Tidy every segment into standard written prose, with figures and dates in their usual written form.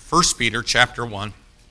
1 Peter chapter 1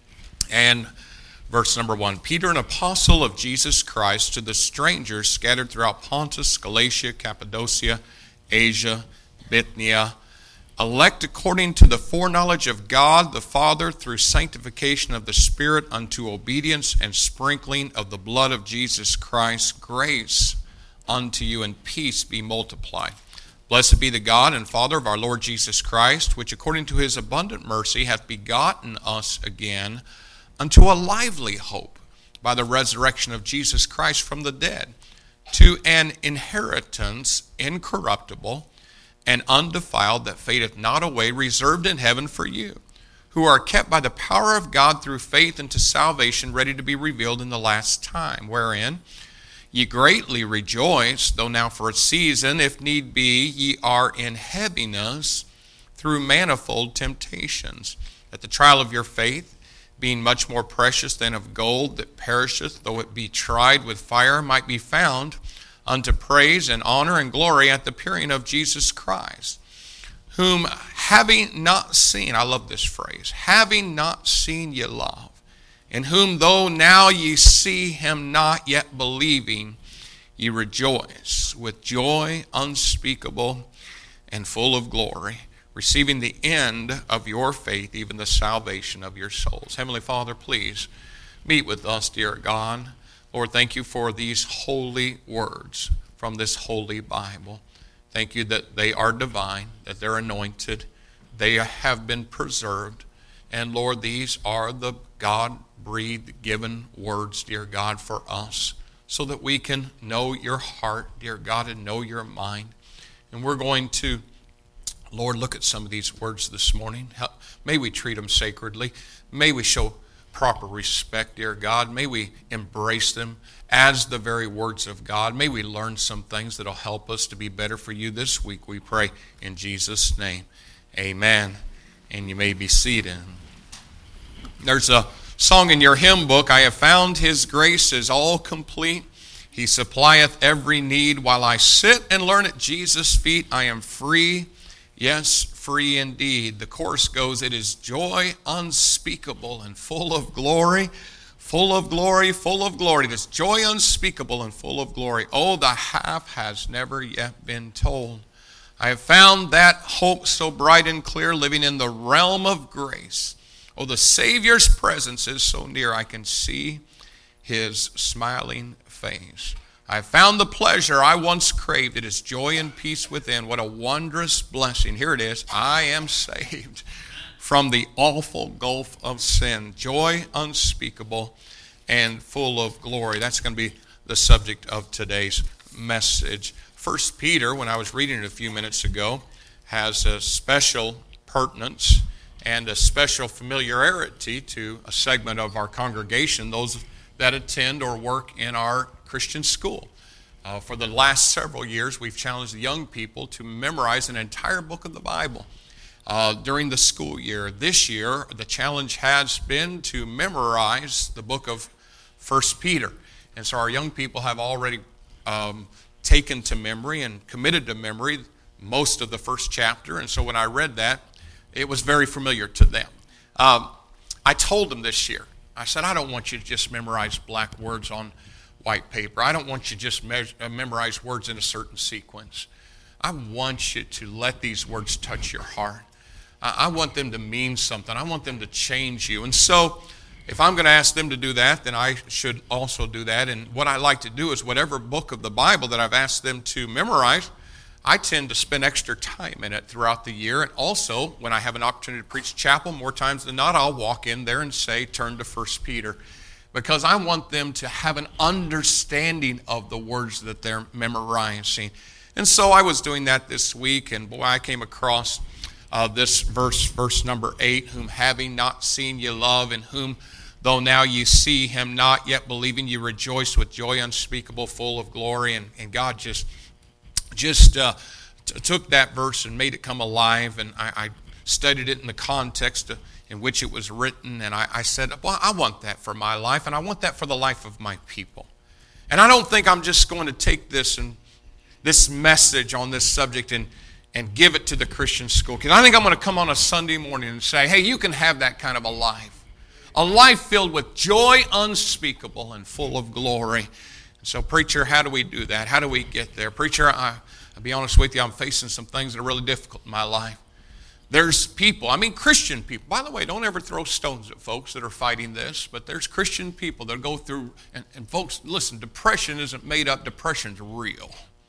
and verse number 1. Peter, an apostle of Jesus Christ, to the strangers scattered throughout Pontus, Galatia, Cappadocia, Asia, Bithynia, elect according to the foreknowledge of God the Father through sanctification of the Spirit unto obedience and sprinkling of the blood of Jesus Christ, grace unto you and peace be multiplied. Blessed be the God and Father of our Lord Jesus Christ, which according to his abundant mercy hath begotten us again unto a lively hope by the resurrection of Jesus Christ from the dead, to an inheritance incorruptible and undefiled that fadeth not away, reserved in heaven for you, who are kept by the power of God through faith unto salvation, ready to be revealed in the last time, wherein ye greatly rejoice, though now for a season, if need be, ye are in heaviness through manifold temptations, that the trial of your faith, being much more precious than of gold that perisheth, though it be tried with fire, might be found unto praise and honor and glory at the appearing of Jesus Christ, whom having not seen, I love this phrase, having not seen ye love, in whom though now ye see him not, yet believing, ye rejoice with joy unspeakable and full of glory, receiving the end of your faith, even the salvation of your souls. Heavenly Father, please meet with us, dear God. Lord, thank you for these holy words from this holy Bible. Thank you that they are divine, that they're anointed, they have been preserved. And Lord, these are the God-breathed, given words, dear God, for us, so that we can know your heart, dear God, and know your mind. And we're going to, Lord, look at some of these words this morning. May we treat them sacredly. May we show proper respect, dear God. May we embrace them as the very words of God. May we learn some things that will help us to be better for you this week, we pray in Jesus' name. Amen. And you may be seated. There's a song in your hymn book, I have found his grace is all complete. He supplieth every need. While I sit and learn at Jesus' feet, I am free, yes, free indeed. The chorus goes, it is joy unspeakable and full of glory, full of glory, full of glory. It is joy unspeakable and full of glory. Oh, the half has never yet been told. I have found that hope so bright and clear, living in the realm of grace. Oh, the Savior's presence is so near, I can see his smiling face. I have found the pleasure I once craved. It is joy and peace within. What a wondrous blessing. Here it is. I am saved from the awful gulf of sin. Joy unspeakable and full of glory. That's going to be the subject of today's message. 1 Peter, when I was reading it a few minutes ago, has a special pertinence and a special familiarity to a segment of our congregation, those that attend or work in our Christian school. For the last several years, we've challenged the young people to memorize an entire book of the Bible during the school year. This year, the challenge has been to memorize the book of 1 Peter. And so our young people have already taken to memory and committed to memory most of the first chapter. And so when I read that, it was very familiar to them. I told them this year, I said, I don't want you to just memorize black words on white paper. I don't want you to just memorize words in a certain sequence. I want you to let these words touch your heart. I want them to mean something. I want them to change you. And so if I'm going to ask them to do that, then I should also do that. And what I like to do is whatever book of the Bible that I've asked them to memorize, I tend to spend extra time in it throughout the year. And also, when I have an opportunity to preach chapel, more times than not, I'll walk in there and say, turn to 1 Peter. Because I want them to have an understanding of the words that they're memorizing. And so I was doing that this week, and boy, I came across this verse number 8, whom having not seen ye love, in whom though now ye see him not, yet believing ye rejoice with joy unspeakable, full of glory. And God just took that verse and made it come alive, and I studied it in the context in which it was written, and I said, well, I want that for my life, and I want that for the life of my people. And I don't think I'm just going to take this message on this subject and and give it to the Christian school kids. I think I'm going to come on a Sunday morning and say, hey, you can have that kind of a life filled with joy unspeakable and full of glory. So, preacher, how do we do that? How do we get there? Preacher, I'll be honest with you, I'm facing some things that are really difficult in my life. There's people, Christian people. By the way, don't ever throw stones at folks that are fighting this, but there's Christian people that go through, and folks, listen, depression isn't made up, depression's real.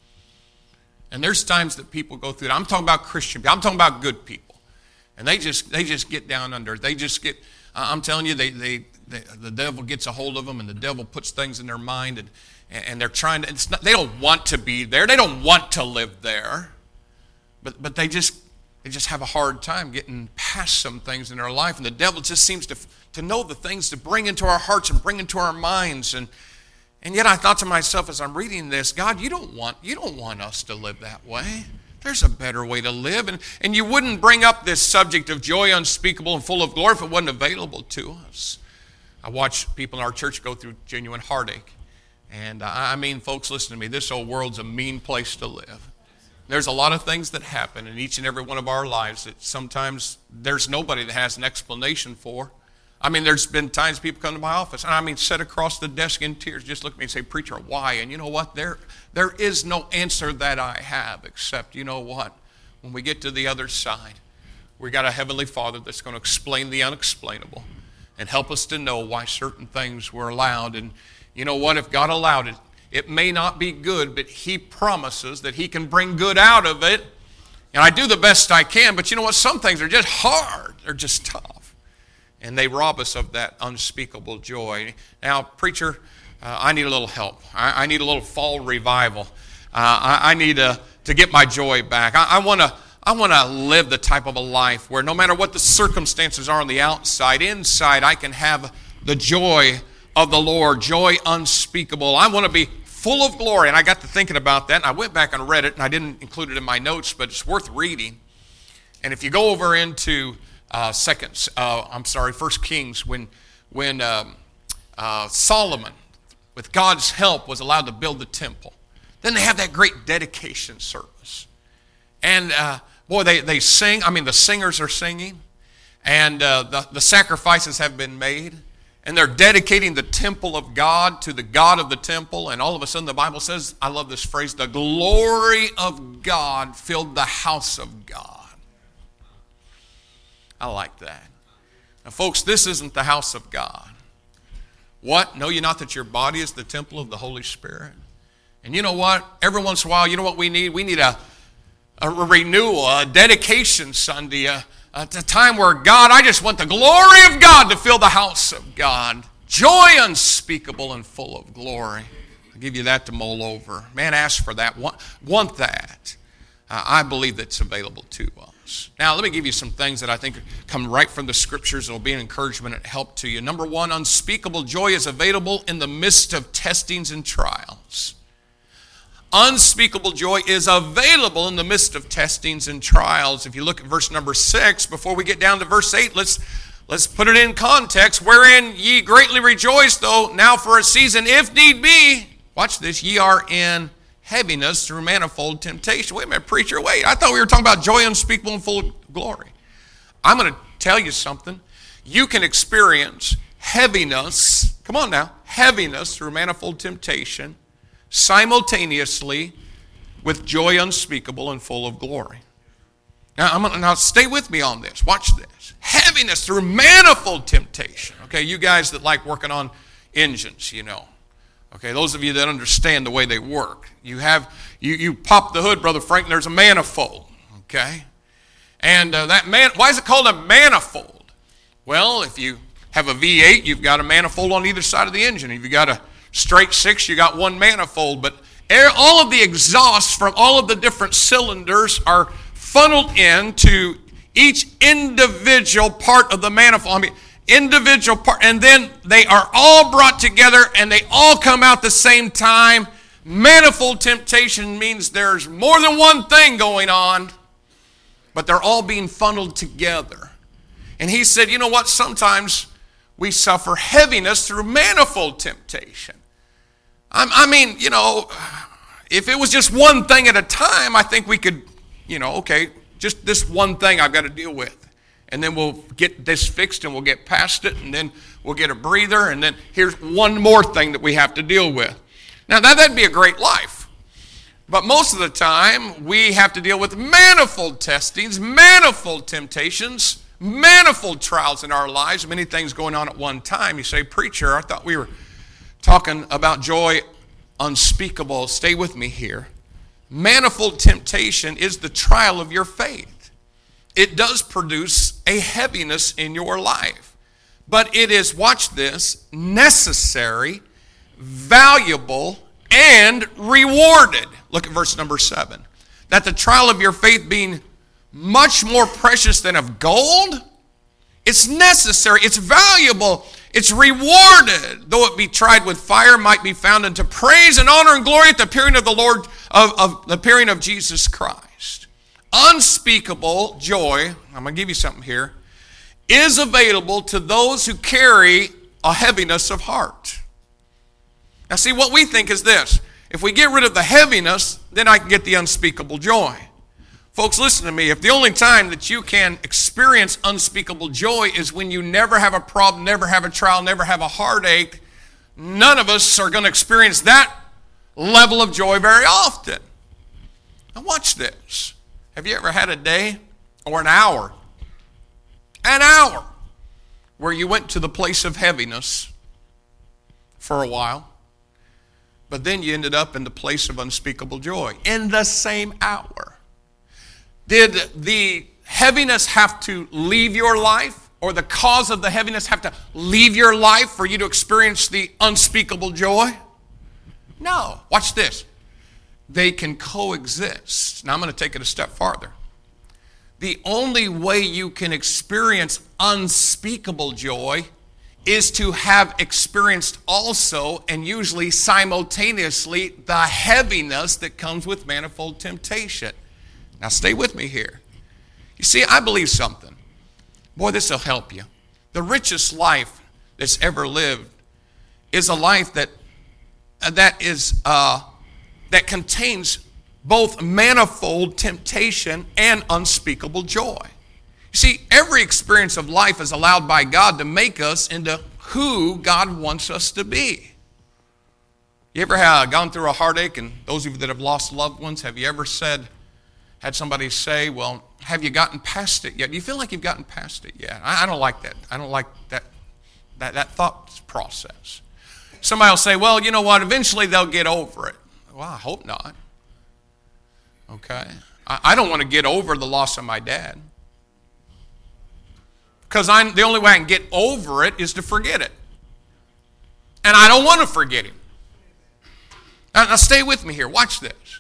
And there's times that people go through it. I'm talking about Christian people. I'm talking about good people. And they just get down under it. They just get, I'm telling you, the devil gets a hold of them, and the devil puts things in their mind, and they're trying to, they don't want to be there. They don't want to live there. But they just have a hard time getting past some things in their life. And the devil just seems to know the things to bring into our hearts and bring into our minds. And yet I thought to myself as I'm reading this, God, you don't want us to live that way. There's a better way to live. And you wouldn't bring up this subject of joy unspeakable and full of glory if it wasn't available to us. I watch people in our church go through genuine heartache. And folks, listen to me. This old world's a mean place to live. There's a lot of things that happen in each and every one of our lives that sometimes there's nobody that has an explanation for. There's been times people come to my office, and sit across the desk in tears, just look at me and say, preacher, why? And you know what? There is no answer that I have, except, you know what? When we get to the other side, we got a Heavenly Father that's going to explain the unexplainable and help us to know why certain things were allowed. And you know what? If God allowed it, it may not be good, but He promises that He can bring good out of it. And I do the best I can, but you know what? Some things are just hard. They're just tough. And they rob us of that unspeakable joy. Now, preacher, I need a little help. I need a little fall revival. I need to get my joy back. I want to live the type of a life where no matter what the circumstances are on the outside, inside I can have the joy of the Lord, joy unspeakable. I want to be full of glory. And I got to thinking about that, and I went back and read it, and I didn't include it in my notes, but it's worth reading. And if you go over into 1 Kings, when Solomon, with God's help, was allowed to build the temple. Then they have that great dedication service. And they sing. The singers are singing. And the sacrifices have been made. And they're dedicating the temple of God to the God of the temple. And all of a sudden the Bible says, I love this phrase, the glory of God filled the house of God. I like that. Now, folks, this isn't the house of God. What? Know you not that your body is the temple of the Holy Spirit? And you know what? Every once in a while, you know what we need? We need a renewal, a dedication Sunday, a time where God, I just want the glory of God to fill the house of God. Joy unspeakable and full of glory. I'll give you that to mull over. Man, ask for that. Want that. I believe that's available to us. Now, let me give you some things that I think come right from the Scriptures that will be an encouragement and help to you. Number one, unspeakable joy is available in the midst of testings and trials. Unspeakable joy is available in the midst of testings and trials. If you look at verse number 6, before we get down to verse 8, let's put it in context. Wherein ye greatly rejoice, though now for a season, if need be, watch this, ye are in heaviness through manifold temptation. Wait a minute, preacher, wait. I thought we were talking about joy unspeakable and full of glory. I'm going to tell you something. You can experience heaviness, come on now, heaviness through manifold temptation simultaneously with joy unspeakable and full of glory. Now stay with me on this. Watch this. Heaviness through manifold temptation. Okay, you guys that like working on engines, you know. Okay, those of you that understand the way they work. You pop the hood, Brother Frank, and there's a manifold. Okay? And why is it called a manifold? Well, if you have a V8, you've got a manifold on either side of the engine. If you've got a straight six, you got one manifold. But all of the exhausts from all of the different cylinders are funneled into each individual part of the manifold. Individual part, and then they are all brought together and they all come out the same time. Manifold temptation means there's more than one thing going on, but they're all being funneled together. And he said, you know what? Sometimes we suffer heaviness through manifold temptation. If it was just one thing at a time, I think we could okay, just this one thing I've got to deal with. And then we'll get this fixed and we'll get past it, and then we'll get a breather, and then here's one more thing that we have to deal with. Now, that'd be a great life. But most of the time, we have to deal with manifold testings, manifold temptations, manifold trials in our lives, many things going on at one time. You say, preacher, I thought we were talking about joy unspeakable. Stay with me here. Manifold temptation is the trial of your faith. It does produce a heaviness in your life. But it is, watch this, necessary, valuable, and rewarded. Look at verse number 7. That the trial of your faith being much more precious than of gold, it's necessary, it's valuable, it's rewarded. Though it be tried with fire, might be found unto praise and honor and glory at the appearing of the Lord, of the appearing of Jesus Christ. Unspeakable joy, I'm going to give you something here, is available to those who carry a heaviness of heart. Now see, what we think is this. If we get rid of the heaviness, then I can get the unspeakable joy. Folks, listen to me. If the only time that you can experience unspeakable joy is when you never have a problem, never have a trial, never have a heartache, none of us are going to experience that level of joy very often. Now watch this. Have you ever had a day or an hour where you went to the place of heaviness for a while, but then you ended up in the place of unspeakable joy in the same hour? Did the heaviness have to leave your life, or the cause of the heaviness have to leave your life for you to experience the unspeakable joy? No. Watch this. They can coexist. Now I'm going to take it a step farther. The only way you can experience unspeakable joy is to have experienced also, and usually simultaneously, the heaviness that comes with manifold temptation. Now stay with me here. You see, I believe something. Boy, this will help you. The richest life that's ever lived is a life that contains both manifold temptation and unspeakable joy. You see, every experience of life is allowed by God to make us into who God wants us to be. You ever gone through a heartache, and those of you that have lost loved ones, have you ever had somebody say, well, have you gotten past it yet? Do you feel like you've gotten past it yet? I don't like that. I don't like that thought process. Somebody will say, well, you know what, eventually they'll get over it. Well, I hope not. Okay? I don't want to get over the loss of my dad. Because the only way I can get over it is to forget it. And I don't want to forget him. Now stay with me here. Watch this.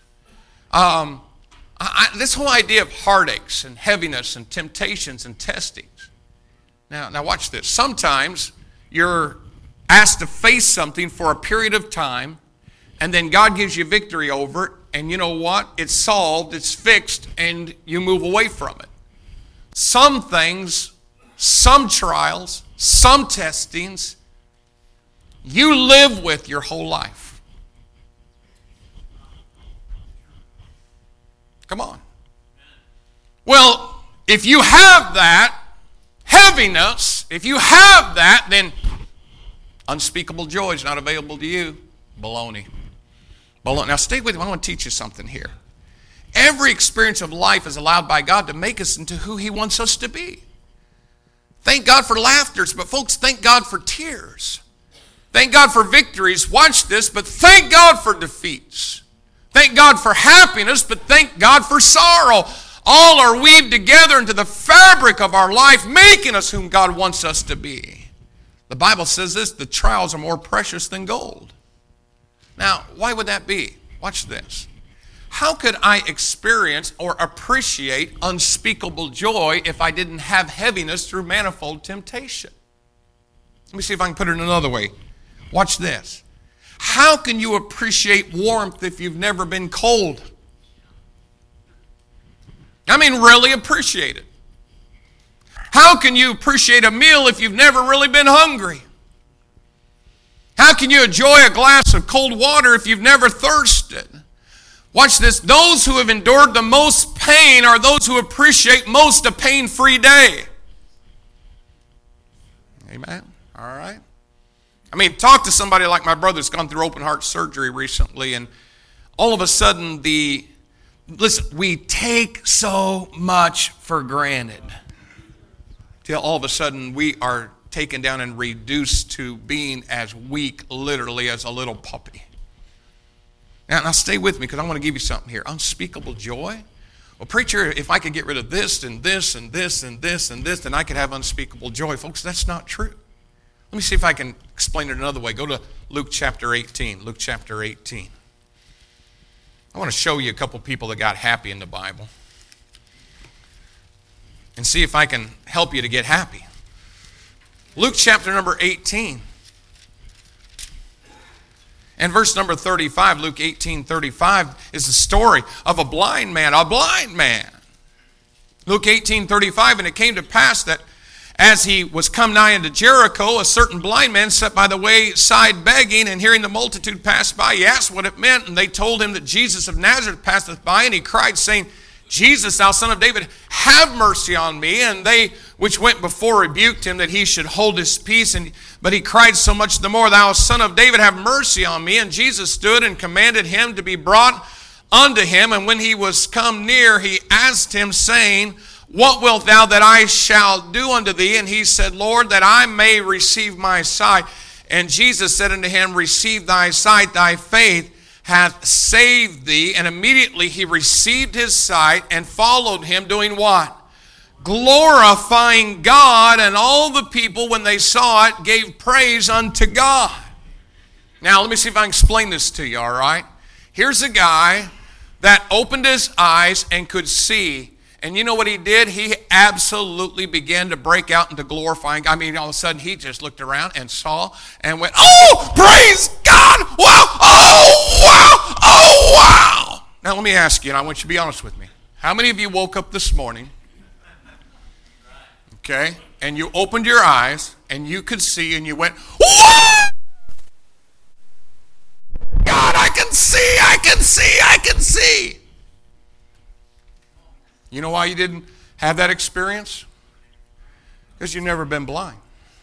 This whole idea of heartaches and heaviness and temptations and testings. Now watch this. Sometimes you're asked to face something for a period of time, and then God gives you victory over it, and you know what? It's solved, it's fixed, and you move away from it. Some things, some trials, some testings, you live with your whole life. Come on. Well, if you have that heaviness, if you have that, then unspeakable joy is not available to you. Baloney. Now stay with me. I want to teach you something here. Every experience of life is allowed by God to make us into who He wants us to be. Thank God for laughters, but folks, thank God for tears. Thank God for victories. Watch this, but thank God for defeats. Thank God for happiness, but thank God for sorrow. All are weaved together into the fabric of our life, making us whom God wants us to be. The Bible says this, the trials are more precious than gold. Now, why would that be? Watch this. How could I experience or appreciate unspeakable joy if I didn't have heaviness through manifold temptation? Let me see if I can put it another way. Watch this. How can you appreciate warmth if you've never been cold? I mean, really appreciate it. How can you appreciate a meal if you've never really been hungry? How can you enjoy a glass of cold water if you've never thirsted? Watch this. Those who have endured the most pain are those who appreciate most a pain-free day. Amen. All right. I mean, talk to somebody like my brother's gone through open heart surgery recently, and all of a sudden listen, we take so much for granted till all of a sudden we are taken down and reduced to being as weak, literally, as a little puppy. Now stay with me because I want to give you something here. Unspeakable joy. Well, preacher, if I could get rid of this and this and this and this and this, then I could have unspeakable joy. Folks, that's not true. Let me see if I can explain it another way. Go to Luke chapter 18. Luke chapter 18. I want to show you a couple people that got happy in the Bible and see if I can help you to get happy. Luke chapter number 18. And verse number 35, Luke 18:35, is the story of a blind man. Luke 18:35, and it came to pass that as he was come nigh unto Jericho, a certain blind man sat by the wayside begging, and hearing the multitude pass by, he asked what it meant, and they told him that Jesus of Nazareth passeth by, and he cried, saying, Jesus, thou son of David, have mercy on me. And they which went before rebuked him that he should hold his peace. But he cried so much the more, Thou son of David, have mercy on me. And Jesus stood and commanded him to be brought unto him. And when he was come near, he asked him, saying, What wilt thou that I shall do unto thee? And he said, Lord, that I may receive my sight. And Jesus said unto him, Receive thy sight, thy faith hath saved thee. And immediately he received his sight and followed him, doing what? Glorifying God. And all the people, when they saw it, gave praise unto God. Now, let me see if I can explain this to you, all right? Here's a guy that opened his eyes and could see. And you know what he did? He absolutely began to break out into glorifying. I mean, all of a sudden, he just looked around and saw and went, Oh, praise God! Wow! Oh, wow! Oh, wow! Now, let me ask you, and I want you to be honest with me. How many of you woke up this morning, okay, and you opened your eyes, and you could see, and you went, What? God, I can see, I can see, I can see. You know why you didn't have that experience? Because you've never been blind.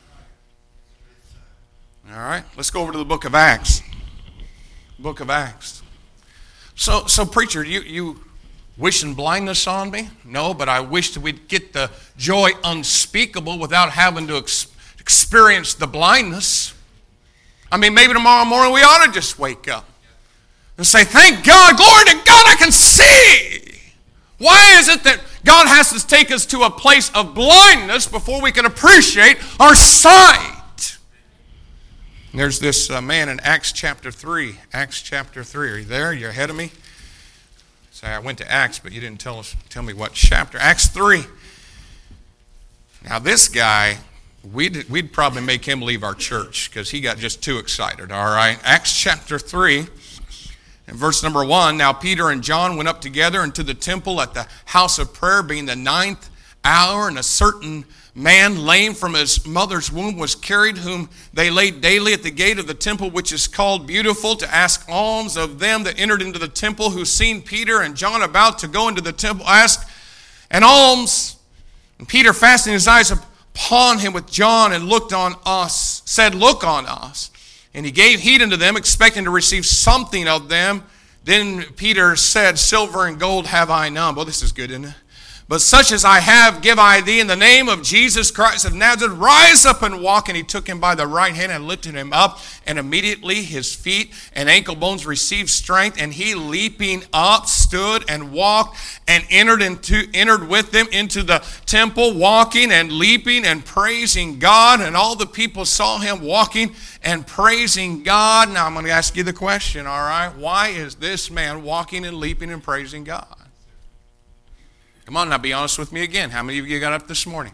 All right, let's go over to the book of Acts. Book of Acts. So preacher, you wishing blindness on me? No, but I wish that we'd get the joy unspeakable without having to experience the blindness. I mean, maybe tomorrow morning we ought to just wake up and say, Thank God, glory to God, I can see. Why is it that God has to take us to a place of blindness before we can appreciate our sight? And there's this man in Acts chapter 3. Acts chapter 3. Are you there? You're ahead of me? Say, I went to Acts, but you didn't tell me what chapter. Acts 3. Now this guy, we'd probably make him leave our church because he got just too excited, all right? Acts chapter 3. In verse number 1, Now Peter and John went up together into the temple at the house of prayer, being the 9th hour, and a certain man lame from his mother's womb was carried, whom they laid daily at the gate of the temple, which is called Beautiful, to ask alms of them that entered into the temple, who seen Peter and John about to go into the temple, asked an alms. And Peter, fastening his eyes upon him with John, and looked on us, said, Look on us. And he gave heed unto them, expecting to receive something of them. Then Peter said, Silver and gold have I none. Well, this is good, isn't it? But such as I have, give I thee in the name of Jesus Christ of Nazareth. Rise up and walk. And he took him by the right hand and lifted him up. And immediately his feet and ankle bones received strength. And he, leaping up, stood and walked, and entered with them into the temple, walking and leaping and praising God. And all the people saw him walking and praising God. Now I'm going to ask you the question, all right? Why is this man walking and leaping and praising God? Come on, now be honest with me again. How many of you got up this morning?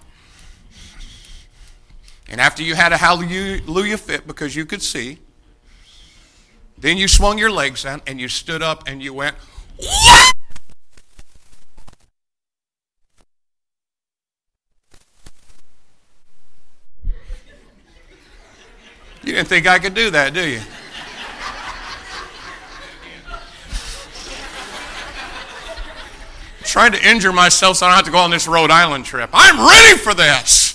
And after you had a hallelujah fit because you could see, then you swung your legs out and you stood up and you went, What? You didn't think I could do that, do you? trying to injure myself so I don't have to go on this Rhode Island trip. I'm ready for this.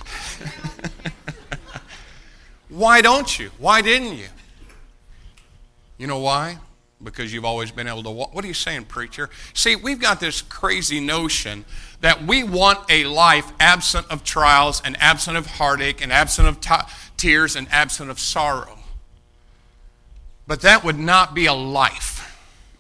Why don't you? Why didn't you? You know why? Because you've always been able to walk. What are you saying, preacher? See, we've got this crazy notion that we want a life absent of trials and absent of heartache and absent of tears and absent of sorrow. But that would not be a life.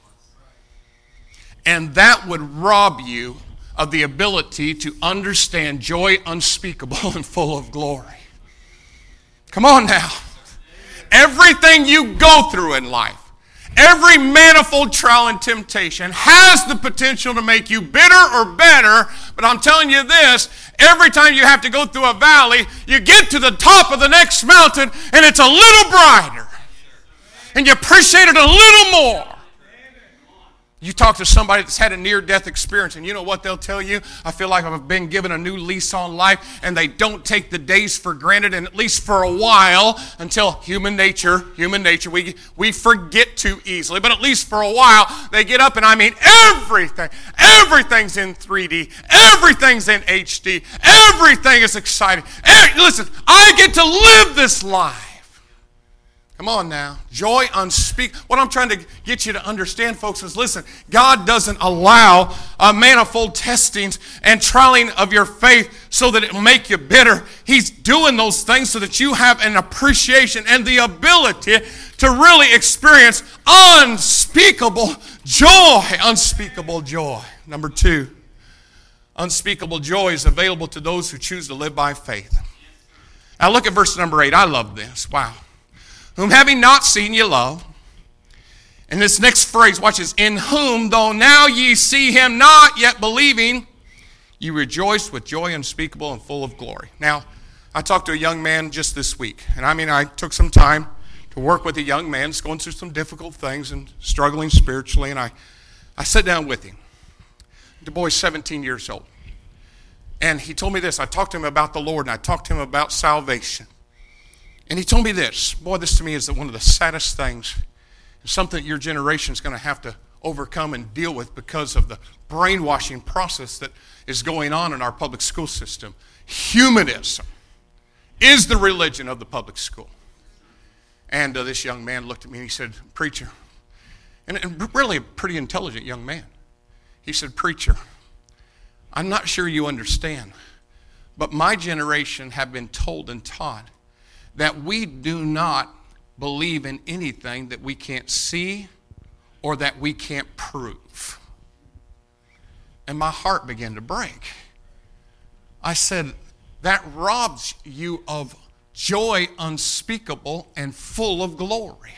And that would rob you of the ability to understand joy unspeakable and full of glory. Come on now. Everything you go through in life, every manifold trial and temptation has the potential to make you bitter or better, but I'm telling you this, every time you have to go through a valley, you get to the top of the next mountain and it's a little brighter. And you appreciate it a little more. You talk to somebody that's had a near-death experience, and you know what they'll tell you? I feel like I've been given a new lease on life, and they don't take the days for granted, and at least for a while, until human nature, we forget too easily, but at least for a while, they get up, and I mean everything's in 3D, everything's in HD, everything is exciting. Listen, I get to live this life. Come on now. Joy unspeakable. What I'm trying to get you to understand, folks, is listen, God doesn't allow manifold testings and trialing of your faith so that it will make you bitter. He's doing those things so that you have an appreciation and the ability to really experience unspeakable joy. Unspeakable joy. Number 2, unspeakable joy is available to those who choose to live by faith. Now look at verse number 8. I love this. Wow. Whom having not seen ye love. And this next phrase, watch this. In whom, though now ye see him not, yet believing, ye rejoice with joy unspeakable and full of glory. Now, I talked to a young man just this week. And I took some time to work with a young man who's going through some difficult things and struggling spiritually. And I sat down with him. The boy's 17 years old. And he told me this. I talked to him about the Lord, and I talked to him about salvation. And he told me this. Boy, this to me is one of the saddest things. It's something that your generation is going to have to overcome and deal with because of the brainwashing process that is going on in our public school system. Humanism is the religion of the public school. And this young man looked at me and he said, preacher, and really a pretty intelligent young man. He said, preacher, I'm not sure you understand, but my generation have been told and taught that we do not believe in anything that we can't see or that we can't prove. And my heart began to break. I said, that robs you of joy unspeakable and full of glory.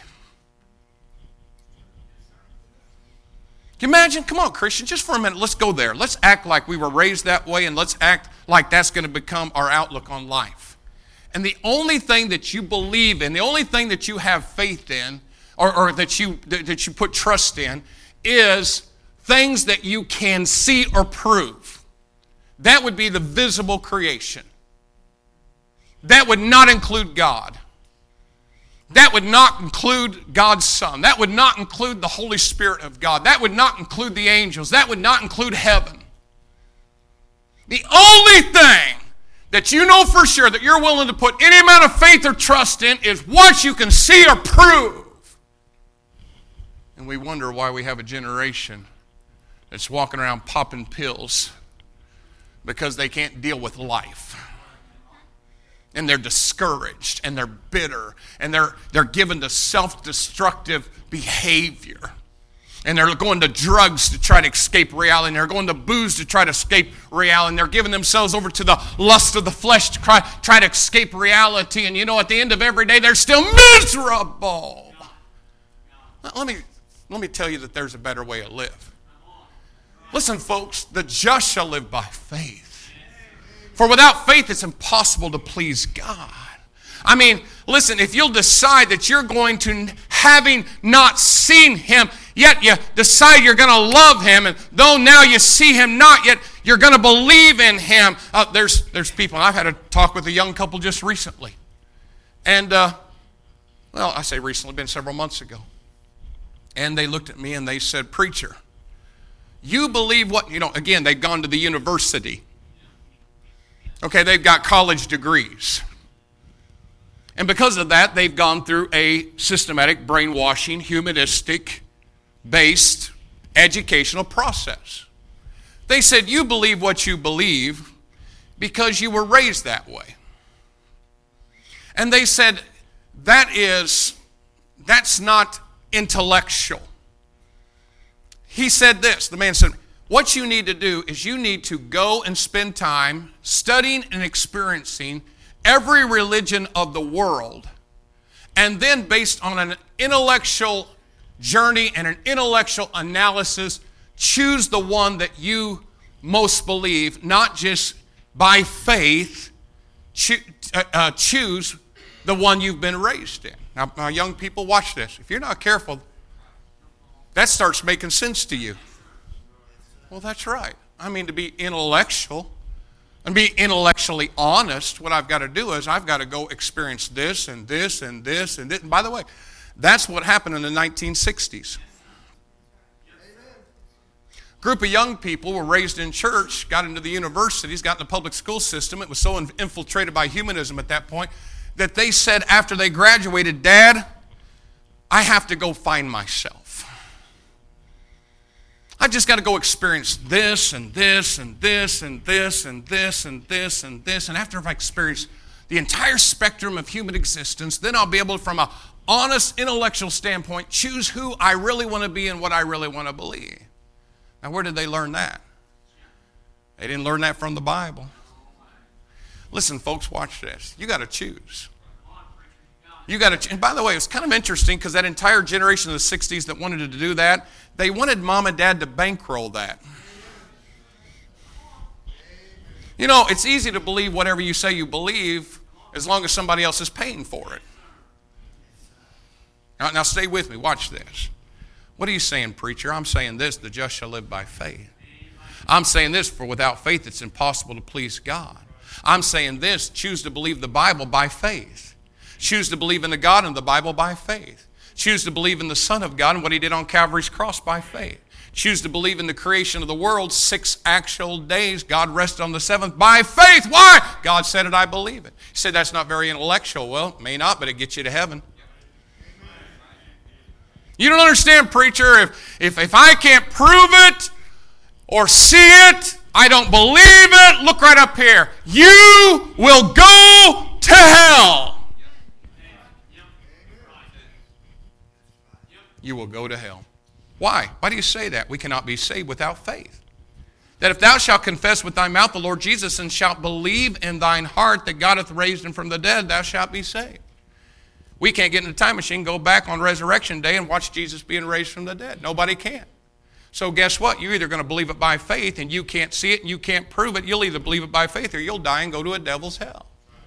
Can you imagine? Come on, Christian, just for a minute, let's go there. Let's act like we were raised that way, and let's act like that's going to become our outlook on life. And the only thing that you believe in, the only thing that you have faith in, or that you put trust in, is things that you can see or prove. That would be the visible creation. That would not include God. That would not include God's Son. That would not include the Holy Spirit of God. That would not include the angels. That would not include heaven. The only thing that you know for sure that you're willing to put any amount of faith or trust in is what you can see or prove. And we wonder why we have a generation that's walking around popping pills because they can't deal with life. And they're discouraged and they're bitter and they're given to self-destructive behavior. And they're going to drugs to try to escape reality. And they're going to booze to try to escape reality. And they're giving themselves over to the lust of the flesh to try to escape reality. And you know, at the end of every day, they're still miserable. Let me tell you that there's a better way to live. Listen, folks, the just shall live by faith. For without faith, it's impossible to please God. I mean, listen, if you'll decide that you're going to, having not seen him, yet you decide you're going to love him, and though now you see him not, yet you're going to believe in him. There's people, and I've had a talk with a young couple just recently. And, I say recently, been several months ago. And they looked at me and they said, preacher, you believe what, again, they've gone to the university. Okay, they've got college degrees. And because of that, they've gone through a systematic, brainwashing, humanistic-based educational process. They said, you believe what you believe because you were raised that way. And they said, that's not intellectual. He said this, the man said, what you need to do is you need to go and spend time studying and experiencing every religion of the world, and then based on an intellectual journey and an intellectual analysis, choose the one that you most believe, not just by faith, choose the one you've been raised in. Now, young people, watch this. If you're not careful, that starts making sense to you. Well, that's right. I mean, to be intellectual and be intellectually honest, what I've got to do is I've got to go experience this and this and this and this. And by the way, that's what happened in the 1960s. A group of young people were raised in church, got into the universities, got in the public school system. It was so infiltrated by humanism at that point that they said after they graduated, Dad, I have to go find myself. I just got to go experience this and this and this and this and this and this and this. And after I've experienced the entire spectrum of human existence, then I'll be able to, from an honest intellectual standpoint, choose who I really want to be and what I really want to believe. Now, where did they learn that? They didn't learn that from the Bible. Listen, folks, watch this. You got to choose. And by the way, it's kind of interesting because that entire generation of the 60s that wanted to do that, they wanted mom and dad to bankroll that. It's easy to believe whatever you say you believe as long as somebody else is paying for it. Now stay with me. Watch this. What are you saying, preacher? I'm saying this, the just shall live by faith. I'm saying this, for without faith it's impossible to please God. I'm saying this, choose to believe the Bible by faith. Choose to believe in the God in the Bible by faith. Choose to believe in the Son of God and what he did on Calvary's cross by faith. Choose to believe in the creation of the world, 6 actual days. God rested on the 7th by faith. Why? God said it, I believe it. He said that's not very intellectual. Well, it may not, but it gets you to heaven. You don't understand, preacher. If I can't prove it or see it, I don't believe it. Look right up here. You will go to hell. You will go to hell. Why? Why do you say that? We cannot be saved without faith. That if thou shalt confess with thy mouth the Lord Jesus and shalt believe in thine heart that God hath raised him from the dead, thou shalt be saved. We can't get in a time machine, go back on resurrection day and watch Jesus being raised from the dead. Nobody can. So guess what? You're either going to believe it by faith and you can't see it and you can't prove it. You'll either believe it by faith or you'll die and go to a devil's hell.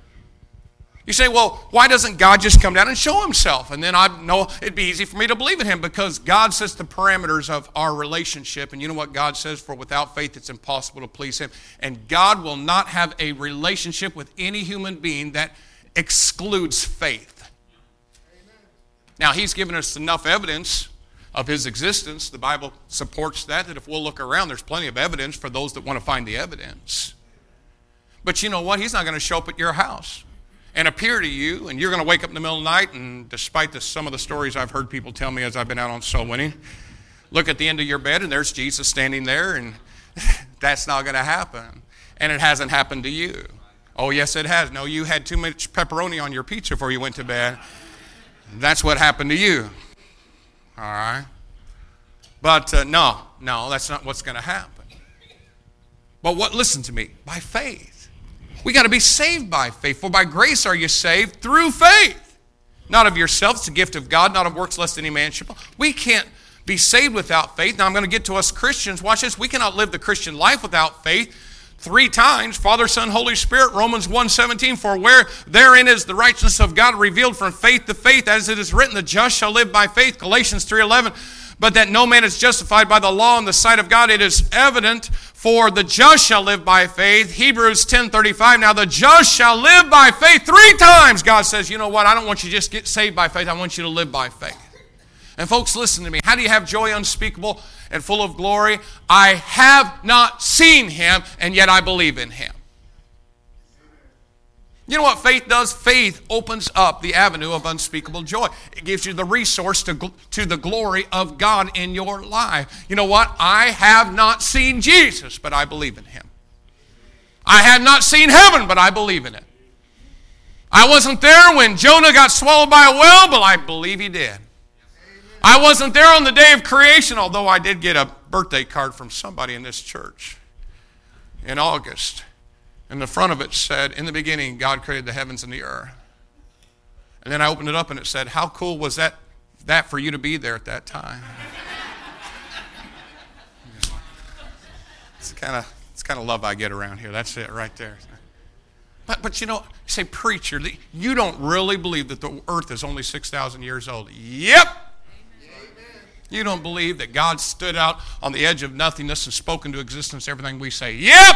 You say, well, why doesn't God just come down and show himself? And then I know it'd be easy for me to believe in him because God sets the parameters of our relationship. And you know what God says? For without faith, it's impossible to please him. And God will not have a relationship with any human being that excludes faith. Amen. Now, he's given us enough evidence of his existence. The Bible supports that if we'll look around, there's plenty of evidence for those that want to find the evidence. But you know what? He's not going to show up at your house and appear to you, and you're going to wake up in the middle of the night, and despite some of the stories I've heard people tell me as I've been out on soul winning, look at the end of your bed, and there's Jesus standing there, and that's not going to happen. And it hasn't happened to you. Oh, yes, it has. No, you had too much pepperoni on your pizza before you went to bed. That's what happened to you. All right? But no, that's not what's going to happen. But listen to me, by faith. We got to be saved by faith. For by grace are you saved through faith. Not of yourselves, it's a gift of God, not of works lest any man should. We can't be saved without faith. Now I'm going to get to us Christians. Watch this. We cannot live the Christian life without faith. 3 times, Father, Son, Holy Spirit, Romans 1:17, for where therein is the righteousness of God revealed from faith to faith, as it is written, the just shall live by faith, Galatians 3:11. But that no man is justified by the law in the sight of God, it is evident, for the just shall live by faith. Hebrews 10:35, now the just shall live by faith. 3 times God says, you know what, I don't want you to just get saved by faith, I want you to live by faith. And folks, listen to me. How do you have joy unspeakable and full of glory? I have not seen him, and yet I believe in him. You know what faith does? Faith opens up the avenue of unspeakable joy. It gives you the resource to the glory of God in your life. You know what? I have not seen Jesus, but I believe in him. I have not seen heaven, but I believe in it. I wasn't there when Jonah got swallowed by a whale, but I believe he did. I wasn't there on the day of creation, although I did get a birthday card from somebody in this church in August. And the front of it said, in the beginning, God created the heavens and the earth. And then I opened it up and it said, how cool was that for you to be there at that time? It's kind of love I get around here. That's it right there. But you know, say, preacher, you don't really believe that the earth is only 6,000 years old. Yep. You don't believe that God stood out on the edge of nothingness and spoke into existence everything we say. Yep.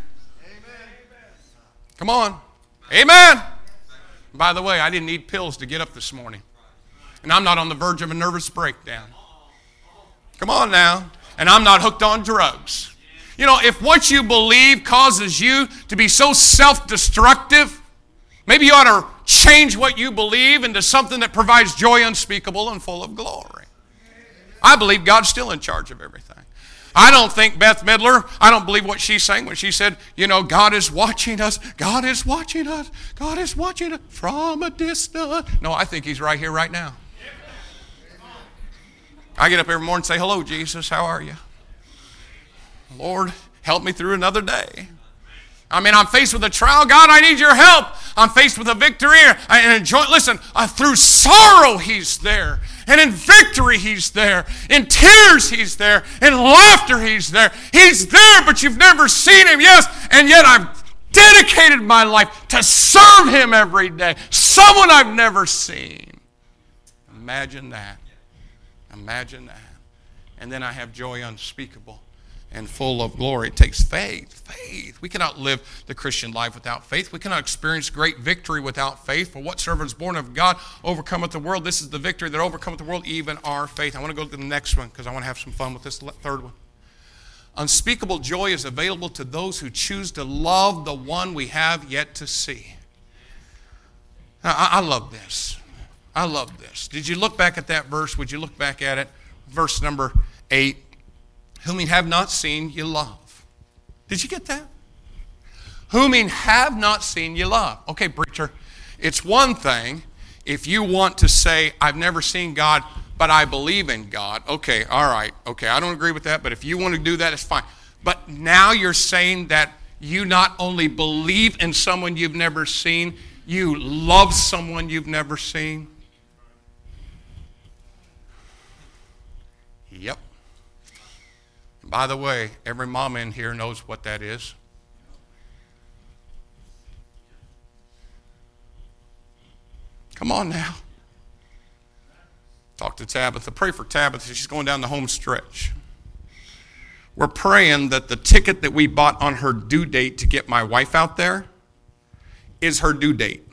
Come on. Amen. By the way, I didn't need pills to get up this morning. And I'm not on the verge of a nervous breakdown. Come on now. And I'm not hooked on drugs. You know, if what you believe causes you to be so self-destructive, maybe you ought to change what you believe into something that provides joy unspeakable and full of glory. I believe God's still in charge of everything. I don't think Beth Midler, I don't believe what she's saying when she said, you know, God is watching us, God is watching us, God is watching us from a distance. No, I think he's right here, right now. I get up every morning and say, hello, Jesus, how are you? Lord, help me through another day. I mean, I'm faced with a trial. God, I need your help. I'm faced with a victory. And enjoy. Listen, through sorrow, he's there. And in victory, he's there. In tears, he's there. In laughter, he's there. He's there, but you've never seen him. Yes, and yet I've dedicated my life to serve him every day. Someone I've never seen. Imagine that. Imagine that. And then I have joy unspeakable and full of glory. It takes faith. Faith. We cannot live the Christian life without faith. We cannot experience great victory without faith. For whatsoever is born of God overcometh the world. This is the victory that overcometh the world, even our faith. I want to go to the next one because I want to have some fun with this third one. Unspeakable joy is available to those who choose to love the one we have yet to see. Now, I love this. I love this. Did you look back at that verse? Would you look back at it? Verse number 8. Whom ye have not seen, ye love. Did you get that? Whom ye have not seen, ye love. Okay, preacher, it's one thing if you want to say, I've never seen God, but I believe in God. Okay, all right. Okay, I don't agree with that, but if you want to do that, it's fine. But now you're saying that you not only believe in someone you've never seen, you love someone you've never seen. Yep. By the way, every mom in here knows what that is. Come on now. Talk to Tabitha. Pray for Tabitha. She's going down the home stretch. We're praying that the ticket that we bought on her due date to get my wife out there is her due date.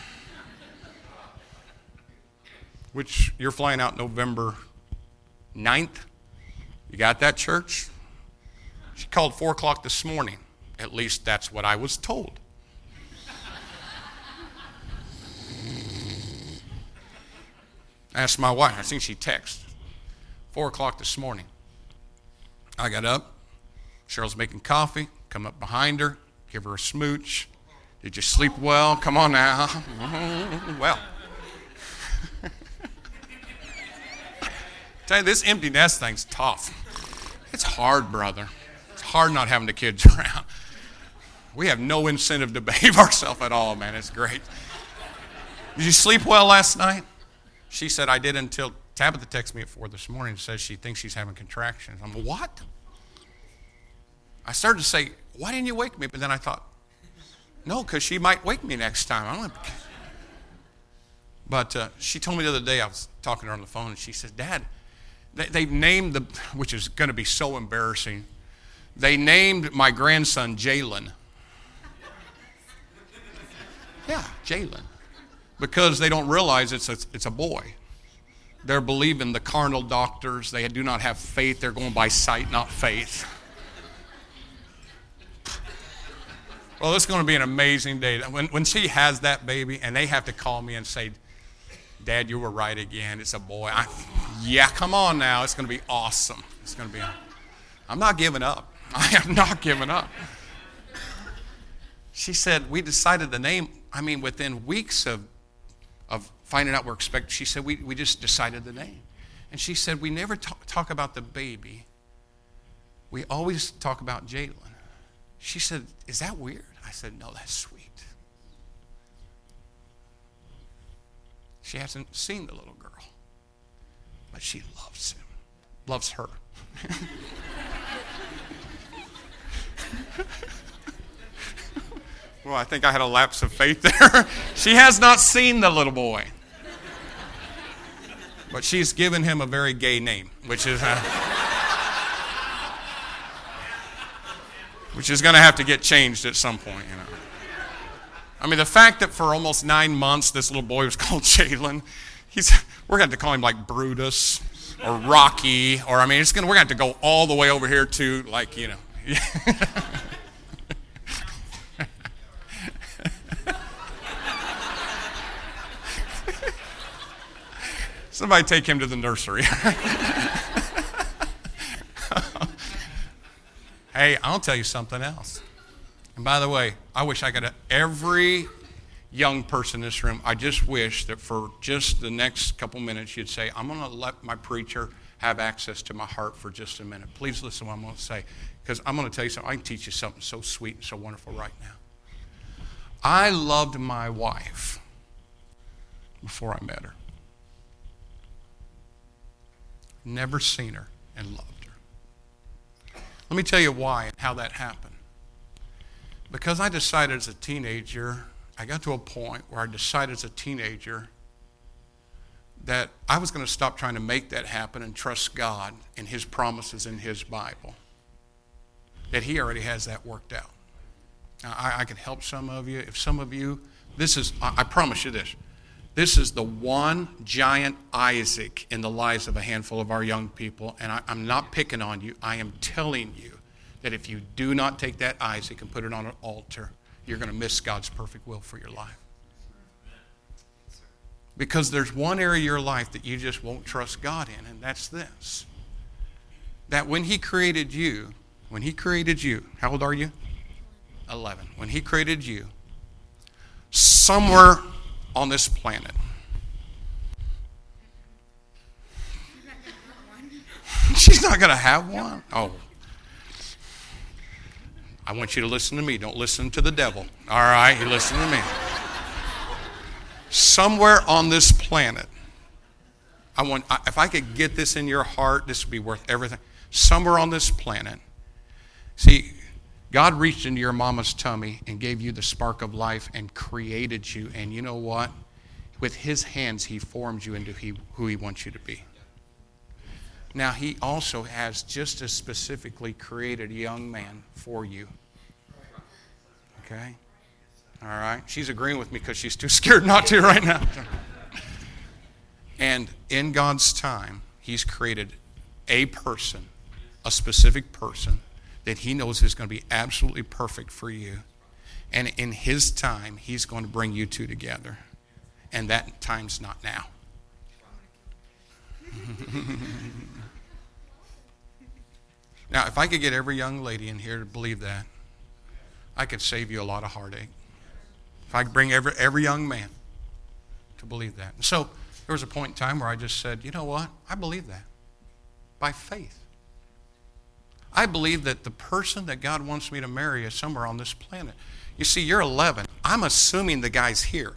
Which you're flying out November 9th. You got that, church? She called 4 o'clock this morning. At least that's what I was told. I asked my wife. I think she texted. 4 o'clock this morning. I got up. Cheryl's making coffee. Come up behind her. Give her a smooch. Did you sleep well? Come on now. Well. Tell you, this empty nest thing's tough. It's hard, brother. It's hard not having the kids around. We have no incentive to behave ourselves at all, man. It's great. Did you sleep well last night? She said, I did until Tabitha texted me at 4 this morning and says she thinks she's having contractions. I'm like, what? I started to say, why didn't you wake me? But then I thought, no, because she might wake me next time. I'm like, but she told me the other day, I was talking to her on the phone, and she said, Dad, they've named which is going to be so embarrassing, they named my grandson Jalen. Yeah, Jalen. Because they don't realize it's a boy. They're believing the carnal doctors. They do not have faith. They're going by sight, not faith. Well, it's going to be an amazing day. When she has that baby and they have to call me and say, Dad, you were right again. It's a boy. Yeah, come on now. It's going to be awesome. It's going to be. I'm not giving up. I am not giving up. She said, we decided the name, within weeks of finding out we're expecting, she said, we just decided the name. And she said, we never talk about the baby. We always talk about Jalen. She said, is that weird? I said, no, that's sweet. She hasn't seen the little girl, but she loves him, loves her. Well, I think I had a lapse of faith there. She has not seen the little boy, but she's given him a very gay name, which is going to have to get changed at some point, the fact that for almost 9 months this little boy was called Jalen, we're going to have to call him like Brutus or Rocky, or we're going to have to go all the way over here to Somebody take him to the nursery. Hey, I'll tell you something else. And by the way, I wish I could, every young person in this room, I just wish that for just the next couple minutes you'd say, I'm going to let my preacher have access to my heart for just a minute. Please listen to what I'm going to say, because I'm going to tell you something. I can teach you something so sweet and so wonderful right now. I loved my wife before I met her. Never seen her and loved her. Let me tell you why and how that happened. Because I decided as a teenager, I got to a point where I decided as a teenager that I was going to stop trying to make that happen and trust God and His promises in His Bible. That He already has that worked out. Now, I can help some of you. If some of you, I promise you this. This is the one giant Isaac in the lives of a handful of our young people. And I'm not picking on you. I am telling you that if you do not take that Isaac and put it on an altar, you're going to miss God's perfect will for your life. Because there's one area of your life that you just won't trust God in, and that's this. That when He created you, how old are you? 11. When He created you, somewhere on this planet, she's not going to have one? Oh. I want you to listen to me. Don't listen to the devil. All right? You listen to me. Somewhere on this planet, if I could get this in your heart, this would be worth everything. Somewhere on this planet, see, God reached into your mama's tummy and gave you the spark of life and created you. And you know what? With His hands, He formed you into who He wants you to be. Now, He also has just as specifically created a young man for you. Okay? All right? She's agreeing with me because she's too scared not to right now. And in God's time, He's created a person, a specific person, that He knows is going to be absolutely perfect for you. And in His time, He's going to bring you two together. And that time's not now. Now, if I could get every young lady in here to believe that, I could save you a lot of heartache. If I could bring every young man to believe that. And so there was a point in time where I just said, you know what? I believe that by faith. I believe that the person that God wants me to marry is somewhere on this planet. You see, you're 11. I'm assuming the guy's here.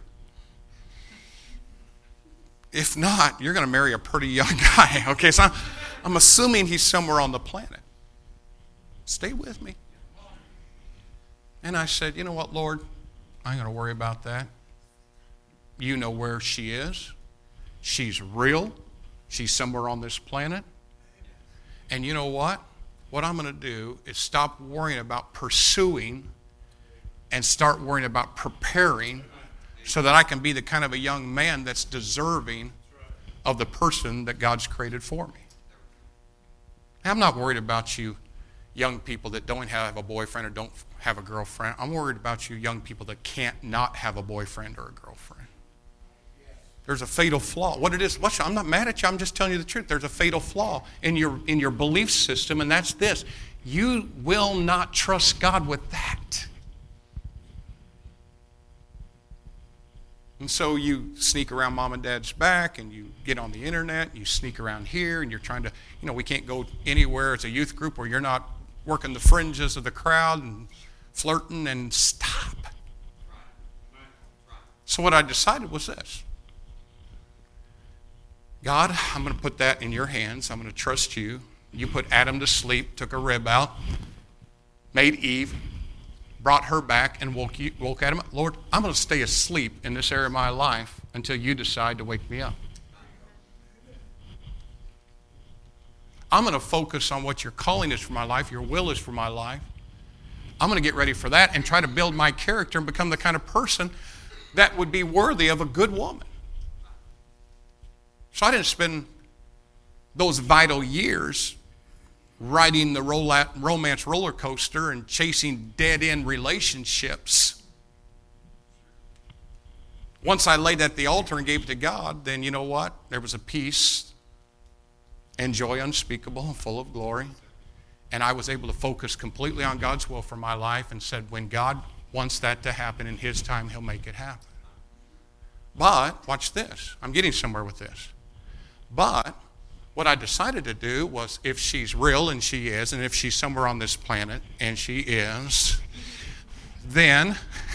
If not, you're going to marry a pretty young guy. Okay, so I'm assuming he's somewhere on the planet. Stay with me. And I said, you know what, Lord? I ain't going to worry about that. You know where she is. She's real. She's somewhere on this planet. And you know what? What I'm going to do is stop worrying about pursuing and start worrying about preparing so that I can be the kind of a young man that's deserving of the person that God's created for me. I'm not worried about you young people that don't have a boyfriend or don't have a girlfriend. I'm worried about you young people that can't not have a boyfriend or a girlfriend. There's a fatal flaw. What it is, I'm not mad at you. I'm just telling you the truth. There's a fatal flaw in your belief system, and that's this. You will not trust God with that. And so you sneak around mom and dad's back, and you get on the internet, and you sneak around here, and you're trying to, we can't go anywhere as a youth group where you're not working the fringes of the crowd and flirting, and stop. So what I decided was this. God, I'm going to put that in your hands. I'm going to trust you. You put Adam to sleep, took a rib out, made Eve, brought her back, and woke Adam up. Lord, I'm going to stay asleep in this area of my life until you decide to wake me up. I'm going to focus on what your calling is for my life, your will is for my life. I'm going to get ready for that and try to build my character and become the kind of person that would be worthy of a good woman. So I didn't spend those vital years riding the romance roller coaster and chasing dead-end relationships. Once I laid at the altar and gave it to God, then you know what? There was a peace and joy unspeakable and full of glory. And I was able to focus completely on God's will for my life and said, when God wants that to happen in His time, He'll make it happen. But, watch this. I'm getting somewhere with this. But what I decided to do was, if she's real, and she is, and if she's somewhere on this planet, and she is, then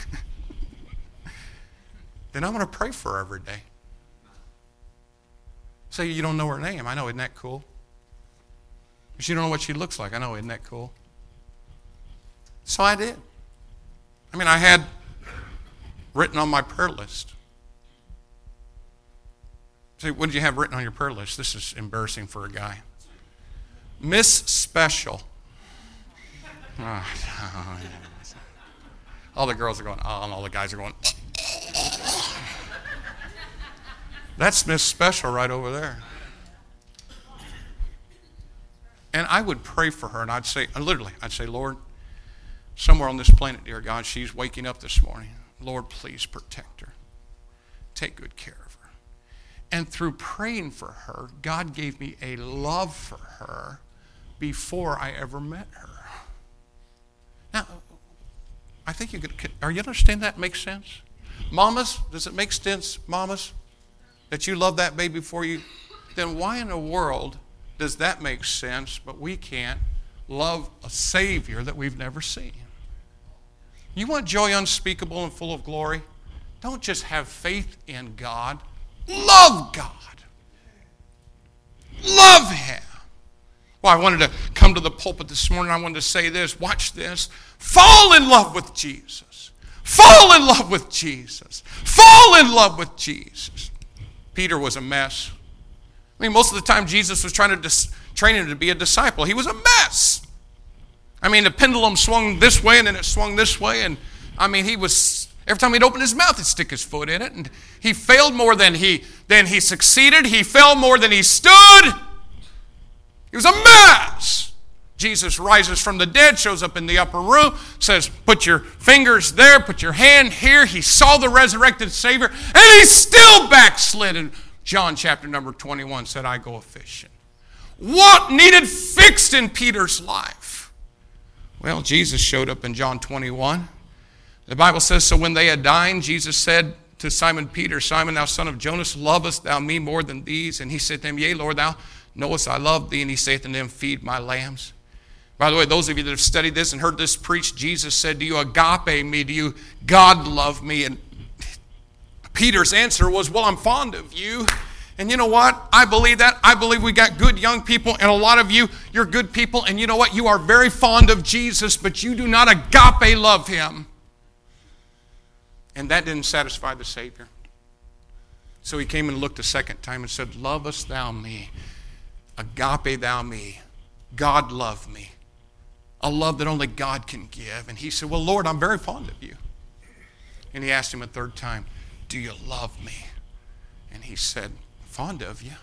I'm going to pray for her every day. Say, you don't know her name. I know, isn't that cool? But you don't know what she looks like. I know, isn't that cool? So I did. I had written on my prayer list. Say, what did you have written on your prayer list? This is embarrassing for a guy. Miss Special. All the girls are going, oh, and all the guys are going. That's Miss Special right over there. And I would pray for her, and I'd say, Lord, somewhere on this planet, dear God, she's waking up this morning. Lord, please protect her. Take good care of her. And through praying for her, God gave me a love for her before I ever met her. Now, I think are you understand that makes sense? Mamas, does it make sense, mamas, that you love that baby before you? Then why in the world does that make sense, but we can't love a Savior that we've never seen? You want joy unspeakable and full of glory? Don't just have faith in God. Love God. Love Him. Well, I wanted to come to the pulpit this morning. I wanted to say this. Watch this. Fall in love with Jesus. Fall in love with Jesus. Fall in love with Jesus. Peter was a mess. Most of the time Jesus was trying to train him to be a disciple. He was a mess. The pendulum swung this way and then it swung this way. And he was, every time he'd open his mouth, he'd stick his foot in it. And he failed more than he succeeded. He fell more than he stood. He was a mess. Jesus rises from the dead, shows up in the upper room, says, put your fingers there, put your hand here. He saw the resurrected Savior, and he's still backslidden. John chapter number 21 said, I go a-fishing. What needed fixed in Peter's life? Well, Jesus showed up in John 21. The Bible says, so when they had dined, Jesus said to Simon Peter, Simon, thou son of Jonas, lovest thou me more than these? And he said to him, yea, Lord, thou knowest I love thee. And he saith unto them, feed my lambs. By the way, those of you that have studied this and heard this preached, Jesus said, do you agape me? Do you God love me? And Peter's answer was, well, I'm fond of you. And you know what? I believe that. I believe we got good young people, and a lot of you, you're good people, and you know what? You are very fond of Jesus, but you do not agape love Him. And that didn't satisfy the Savior. So He came and looked a second time and said, lovest thou me? Agape thou me? God love me. A love that only God can give. And he said, well, Lord, I'm very fond of you. And he asked him a third time, do you love me? And he said, fond of you.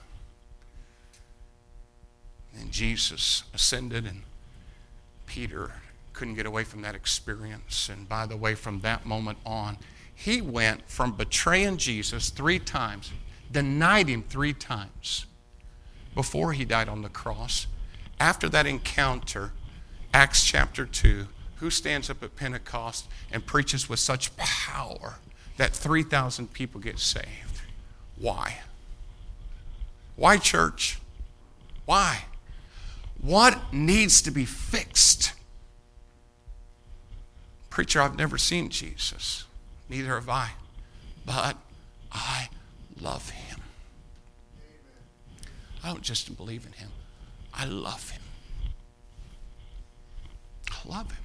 And Jesus ascended, and Peter couldn't get away from that experience. And by the way, from that moment on, he went from betraying Jesus 3 times, denied him 3 times before he died on the cross. After that encounter, Acts chapter 2, who stands up at Pentecost and preaches with such power that 3,000 people get saved? Why? Why, church? Why? What needs to be fixed? Preacher, I've never seen Jesus. Neither have I. But I love him. I don't just believe in him. I love him. I love him.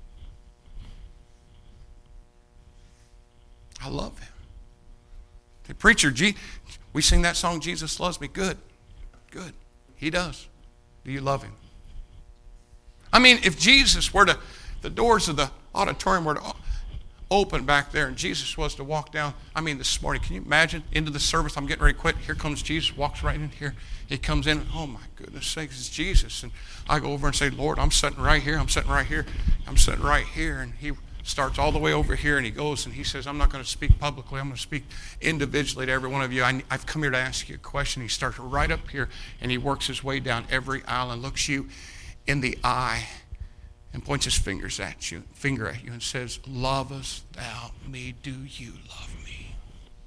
I love him. The preacher, we sing that song, Jesus Loves Me. Good. Good. He does. Do you love him? I mean, if Jesus were to, the doors of the auditorium were to open back there and Jesus was to walk down, I mean, this morning, can you imagine, into the service, I'm getting ready to quit, here comes Jesus, walks right in here. He comes in, oh my goodness sakes, it's Jesus. And I go over and say, Lord, I'm sitting right here, I'm sitting right here, I'm sitting right here. And he starts all the way over here and he goes and he says, I'm not going to speak publicly, I'm going to speak individually to every one of you. I've come here to ask you a question. He starts right up here and he works his way down every aisle and looks you in the eye and points his finger at you and says, lovest thou me? Do you love me?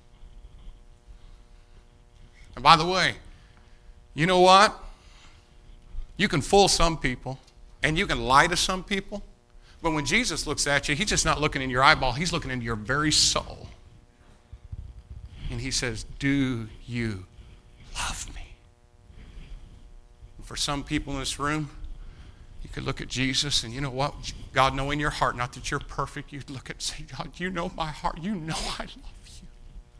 And by the way, you know what? You can fool some people and you can lie to some people, but when Jesus looks at you, he's just not looking in your eyeball, he's looking into your very soul. And he says, do you love me? And for some people in this room, you could look at Jesus and you know what? God knowing your heart, not that you're perfect, you'd look at and say, God, you know my heart. You know I love you.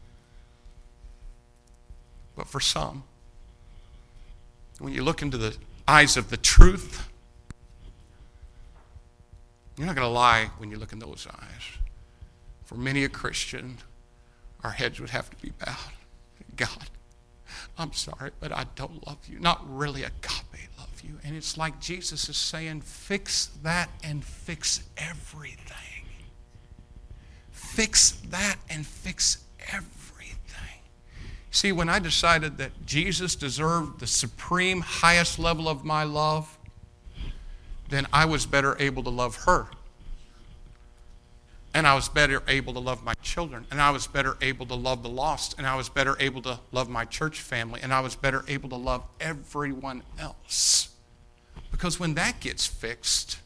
But for some, when you look into the eyes of the truth, you're not going to lie when you look in those eyes. For many a Christian, our heads would have to be bowed. God, I'm sorry, but I don't love you. Not really agape love you. And it's like Jesus is saying, fix that and fix everything. Fix that and fix everything. See, when I decided that Jesus deserved the supreme highest level of my love, then I was better able to love her. And I was better able to love my children. And I was better able to love the lost. And I was better able to love my church family. And I was better able to love everyone else. Because when that gets fixed,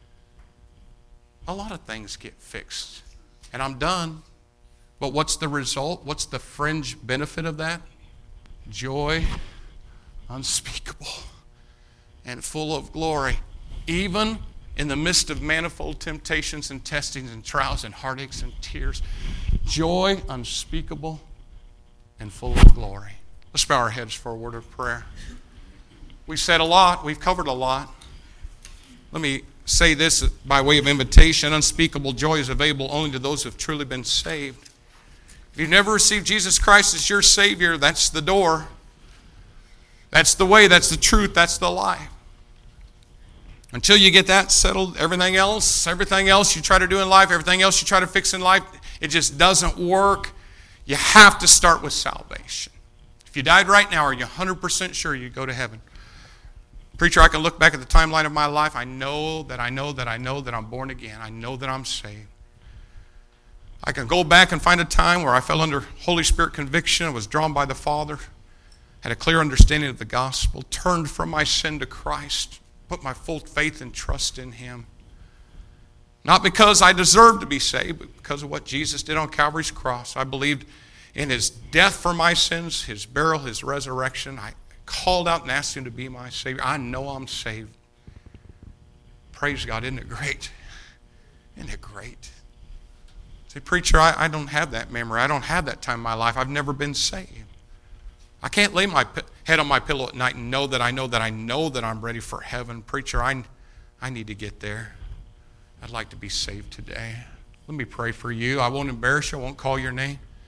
a lot of things get fixed. And I'm done. But what's the result? What's the fringe benefit of that? Joy unspeakable and full of glory. Even in the midst of manifold temptations and testings and trials and heartaches and tears, joy unspeakable and full of glory. Let's bow our heads for a word of prayer. We've said a lot. We've covered a lot. Let me say this by way of invitation. Unspeakable joy is available only to those who have truly been saved. If you've never received Jesus Christ as your Savior, that's the door. That's the way. That's the truth. That's the life. Until you get that settled, everything else you try to do in life, everything else you try to fix in life, it just doesn't work. You have to start with salvation. If you died right now, are you 100% sure you'd go to heaven? Preacher, I can look back at the timeline of my life. I know that I'm born again. I know that I'm saved. I can go back and find a time where I fell under Holy Spirit conviction, was drawn by the Father, had a clear understanding of the gospel, turned from my sin to Christ, put my full faith and trust in him. Not because I deserved to be saved, but because of what Jesus did on Calvary's cross. I believed in his death for my sins, his burial, his resurrection. I called out and asked him to be my Savior. I know I'm saved. Praise God. Isn't it great? Isn't it great? Say, preacher, I don't have that memory. I don't have that time in my life. I've never been saved. I can't lay my head on my pillow at night and know that I'm ready for heaven. Preacher, I need to get there. I'd like to be saved today. Let me pray for you. I won't embarrass you. I won't call your name.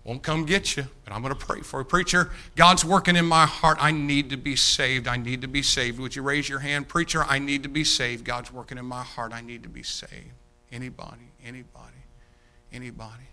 Won't come get you, but I'm going to pray for you. Preacher, God's working in my heart. I need to be saved. I need to be saved. Would you raise your hand? Preacher, I need to be saved. God's working in my heart. I need to be saved. Anybody, anybody, anybody.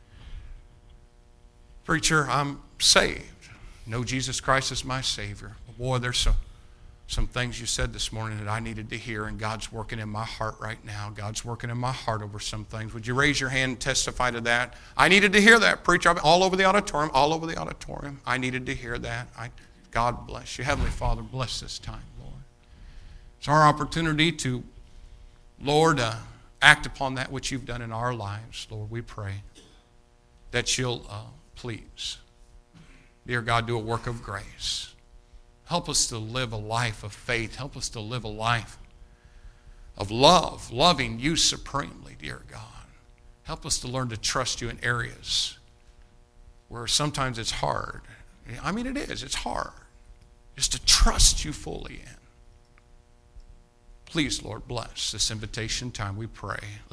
Preacher, I'm saved. Know Jesus Christ as my Savior. Boy, there's some things you said this morning that I needed to hear, and God's working in my heart right now. God's working in my heart over some things. Would you raise your hand and testify to that? I needed to hear that, preacher. All over the auditorium, all over the auditorium. I needed to hear that. God bless you. Heavenly Father, bless this time, Lord. It's our opportunity to, Lord, act upon that which you've done in our lives. Lord, we pray that you'll please, dear God, do a work of grace. Help us to live a life of faith. Help us to live a life of love, loving you supremely, dear God. Help us to learn to trust you in areas where sometimes it's hard. I mean, it is. It's hard just to trust you fully in. Please, Lord, bless this invitation time, we pray.